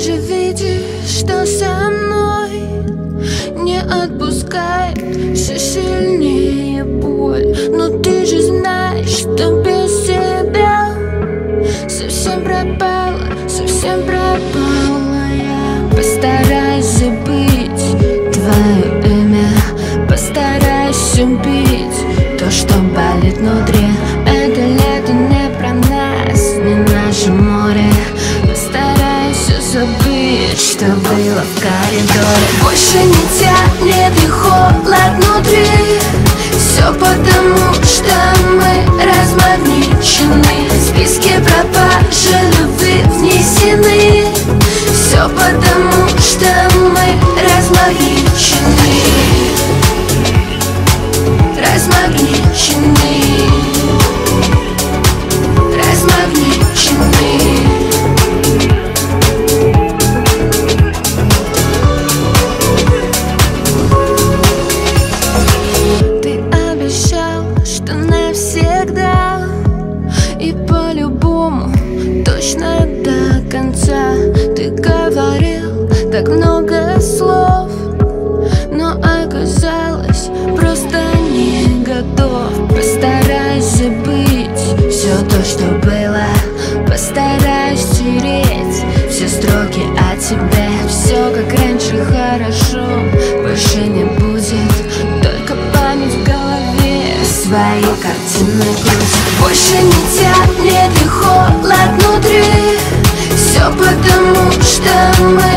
же видишь, что со мной не отпускает все сильнее боль. Но ты же знаешь, что без тебя совсем пропала я. Постараюсь забыть твое имя, постараюсь убить то, что болит внутри. Это лето не про нас, не наше море. Постараюсь все забыть, что было в коридоре. Больше не тянет и холод внутри. Все потому, что мы размагничены. В списке пропажи любви внесены. Все потому, что мы размагничены. Размагничены. Навсегда и по-любому, точно до конца. Ты говорил так много слов, но оказалось, просто не готов. Постараюсь забыть все то, что было. Постараюсь стереть все строки о тебе. Все как раньше хорошо, больше не будет, только память в голове. Свои картины крутит. Больше не тянет и холод внутри. Все потому, что мы